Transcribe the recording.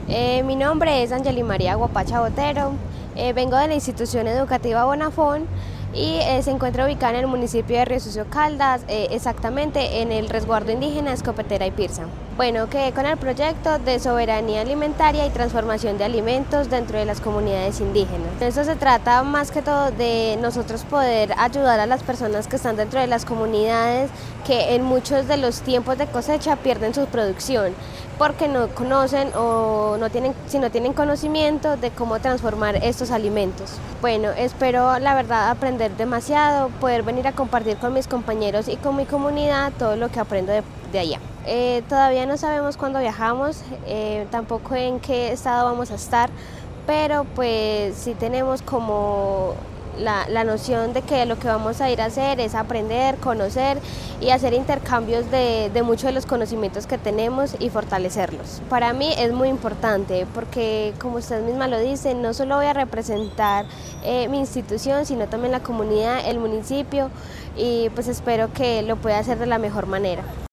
Mi nombre es Angeli María Guapacha Botero, vengo de la institución educativa Bonafón y se encuentra ubicada en el municipio de Río Sucio Caldas, exactamente en el resguardo indígena Escopetera y Pirsa. Bueno, quedé con el proyecto de soberanía alimentaria y transformación de alimentos dentro de las comunidades indígenas. Esto se trata más que todo de nosotros poder ayudar a las personas que están dentro de las comunidades que en muchos de los tiempos de cosecha pierden su producción porque no conocen o si no tienen conocimiento de cómo transformar estos alimentos. Bueno, espero la verdad aprender demasiado, poder venir a compartir con mis compañeros y con mi comunidad todo lo que aprendo de allá. Todavía no sabemos cuándo viajamos, tampoco en qué estado vamos a estar, pero pues sí tenemos como la noción de que lo que vamos a ir a hacer es aprender, conocer y hacer intercambios de muchos de los conocimientos que tenemos y fortalecerlos. Para mí es muy importante porque, como usted misma lo dice, no solo voy a representar mi institución, sino también la comunidad, el municipio, y pues espero que lo pueda hacer de la mejor manera.